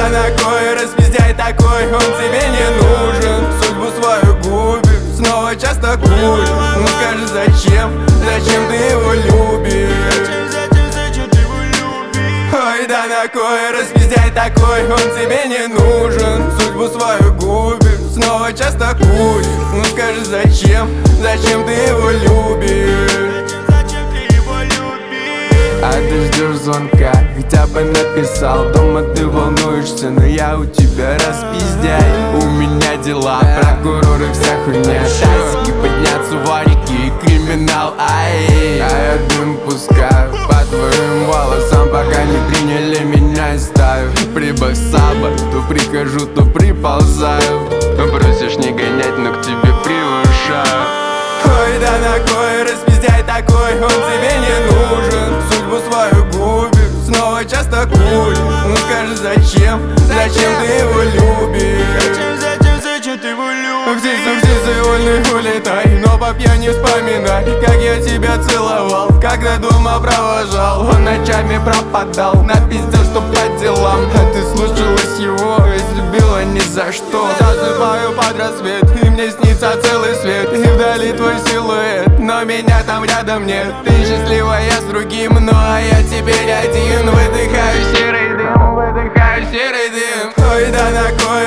да на кой распиздяй такой, он тебе не нужен. Судьбу свою губишь, снова часто куришь. Ну скажи, зачем ты его любишь? Ой, да на кой распиздяй такой, он тебе не нужен. Судьбу свою губишь, снова часто куришь. Ну скажи, зачем ты его любишь? А ты ждешь звонка, хотя бы написал. Дома ты волнуешься, но я у тебя распиздяй. У меня дела, прокуроры, вся хуйня. Тазики подняться, варики и криминал, ай. А я дым пускаю по твоим волосам, пока не приняли меня и ставят. Прибавь саба, то прихожу, то приползаю. Просишь не гонять, но к тебе превышаю. Ой, да на кой распиздяй такой, он тебе не нужен. Судьбу свою губишь, снова часто куришь. Ну скажи, зачем ты его любишь? Зачем ты его любишь? Птицы вольных улетай, но по пьяни вспоминай, как я тебя целовал, когда дома провожал. Он ночами пропадал, напиздел, что по делам. А ты слушалась его, ведь любила ни за что. Засыпаю под рассвет, и мне снится целый свет. И вдали твой силуэт, но меня там рядом нет. Ты счастливая с другим, ну а я теперь один. Выдыхаю серый дым, выдыхаю серый дым. Ой, да на кой